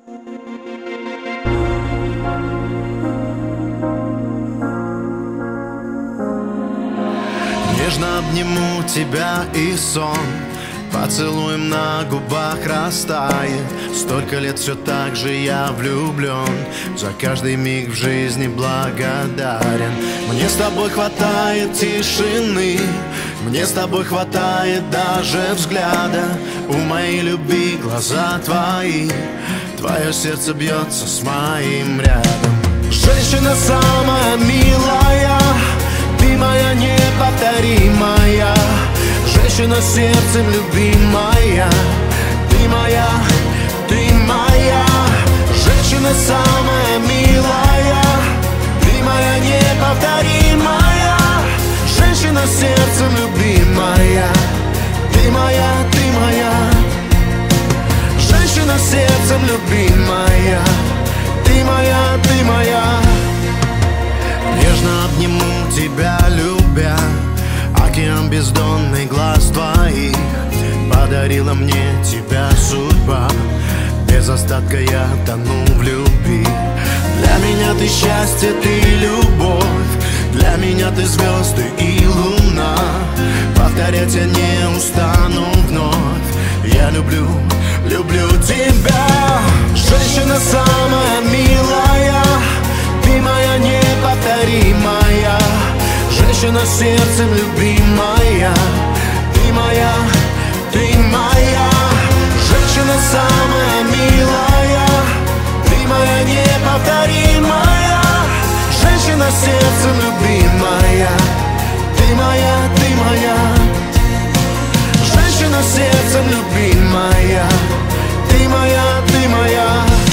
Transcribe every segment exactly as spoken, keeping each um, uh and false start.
Нежно обниму тебя и сон поцелуем на губах растает. Столько лет все так же я влюблен, за каждый миг в жизни благодарен. Мне с тобой хватает тишины, мне с тобой хватает даже взгляда. У моей любви глаза твои, твое сердце бьется с моим рядом. Женщина самая милая, ты моя неповторимая. Женщина сердцем любимая, ты моя, ты моя. Женщина самая милая, ты моя неповторимая. Женщина сердцем любимая, ты моя, ты моя. Женщина сердцем любимая, ты моя, ты моя. Нежно обниму тебя, любя, океан бездонный глаз твоих. Подарила мне тебя судьба, без остатка я тону в любви. Для меня ты счастье, ты любовь, для меня ты звезды и луна. Повторять я не устану вновь, я люблю, люблю тебя. Женщина самая милая, ты моя неповторимая. Женщина сердцем любимая, ты моя, ты моя. Женщина самая милая, ты моя неповторимая. Женщина сердцем любимая, ты моя, ты моя. Женщина сердцем любимая, ты моя, ты моя.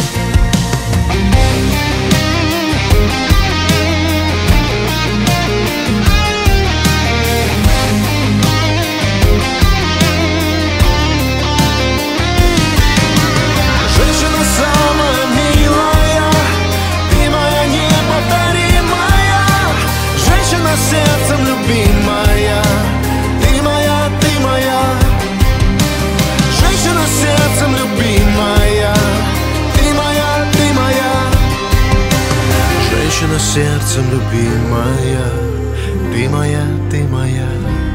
Сердцем любимая, ты моя, ты моя. Женщина сердцем любимая, ты моя, ты моя. Женщина сердцем любимая, ты моя, ты моя.